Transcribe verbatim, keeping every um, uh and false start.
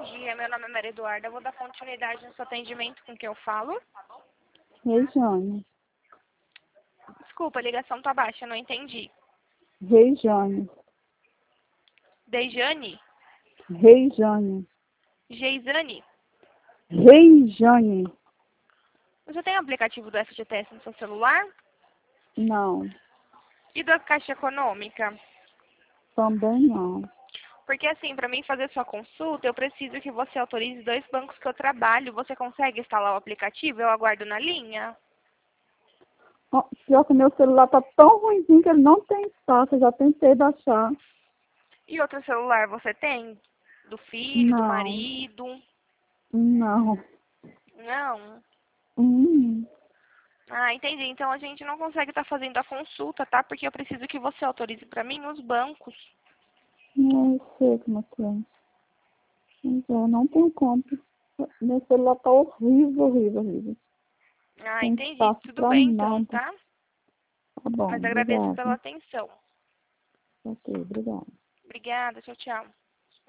dia. Meu nome é Maria Eduarda. Eu vou dar continuidade no seu atendimento com quem eu falo. Regiane. Desculpa, a ligação tá baixa, não entendi. Regiane. Dejane? Regiane. Geisane? Regiane. Você tem o aplicativo do F G T S no seu celular? Não. E da Caixa Econômica? Também não. Porque assim, para mim fazer sua consulta, eu preciso que você autorize dois bancos que eu trabalho. Você consegue instalar o aplicativo? Eu aguardo na linha. Ó, pior que meu celular tá tão ruimzinho que ele não tem espaço. Eu já tentei baixar. E outro celular você tem? Do filho, do Não. marido? Não. Não? Hum. Ah, entendi. Então a gente não consegue estar fazendo a consulta, tá? Porque eu preciso que você autorize para mim os bancos. Não sei como é que é. Mas é, não tem como. Meu celular tá horrível, horrível, horrível. Ah, Tem entendi. espaço Tudo pra bem então, nada. tá? Tá bom, Mas agradeço pela obrigada. atenção. Ok, obrigada. Obrigada, tchau, tchau.